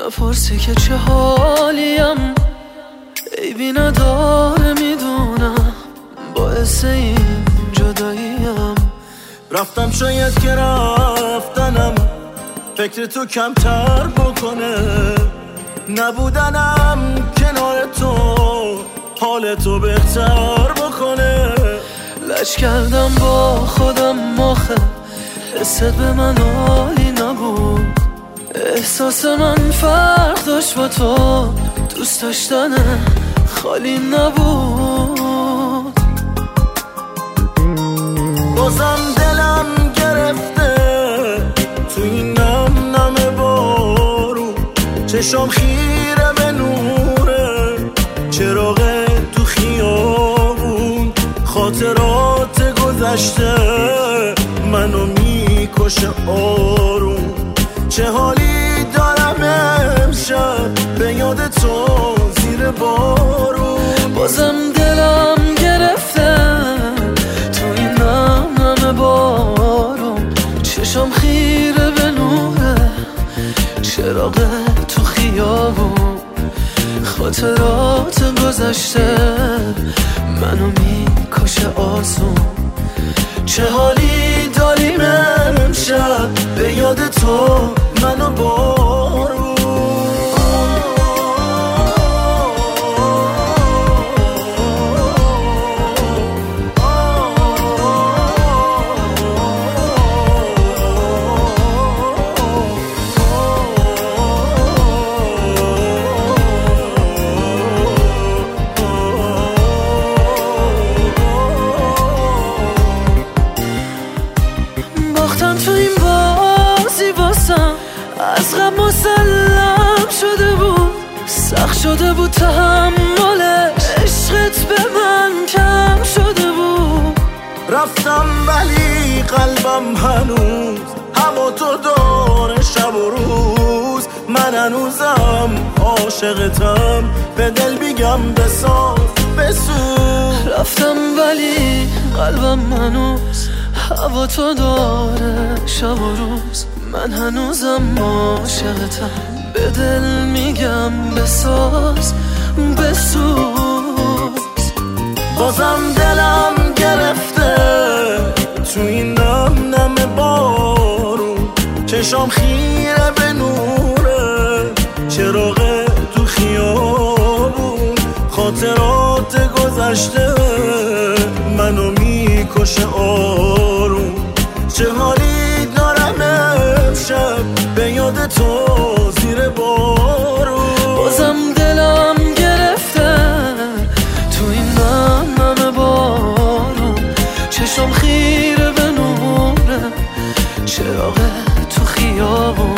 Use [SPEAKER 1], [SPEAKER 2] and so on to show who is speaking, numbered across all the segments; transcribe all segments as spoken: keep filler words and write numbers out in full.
[SPEAKER 1] نپرسی که چه حالیم، عیبی نداره میدونم، باعث این جداییم.
[SPEAKER 2] رفتم شاید که رفتنم فکر تو کمتر بکنه، نبودنم کنار تو حال تو بهتر بکنه.
[SPEAKER 1] لج کردم با خودم آخه حست به من عالی نبود، احساس من فرق داشت با تو، دوست داشتن خالی نبود.
[SPEAKER 2] بازم دلم گرفته تو این نم نم بارو، چشم خیره به نوره چراغ تو خیابون، خاطرات گذشته منو میکشه آروم. چه حالی دارم امشب به یاد تو زیر بارون.
[SPEAKER 1] بازم دلم گرفته تو این نم نم بارون، چشم خیره به نوره چراغ تو خیابون، خاطرات گذشته منو میکشه آسون. چه حالی داریم امشب به یاد تو منو بارون. تو این بازی واسم از غم مسلم شده بود، سخت شده بود تحملش، عشقت به من کم شده بود.
[SPEAKER 2] رفتم ولی قلبم هنوز هوا تو داره شب و روز، من هنوزم عاشقتم به دل میگم بساز بسوز.
[SPEAKER 1] رفتم ولی قلبم هنوز هوا تو داره شب و روز، من هنوزم عاشقتم به دل میگم بساز بسوز.
[SPEAKER 2] بازم دلم گرفته تو این نم نم بارون، چشم خیره به نوره چراغ تو خیابون، خاطرات گذشته منو میکشه آروم. چه حالی دارم امشب به یاد تو زیر بارون.
[SPEAKER 1] بازم دلم گرفته تو این نم نم بارون، چشم خیره به نوره چراغ تو خیابون،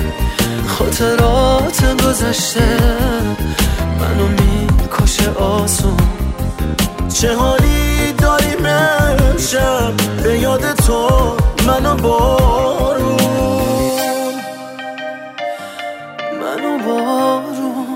[SPEAKER 1] خاطرات گذشته منو میکشه آسون.
[SPEAKER 2] چه حالی داریم امشب به یاد تو منو بارون
[SPEAKER 1] منو بارون.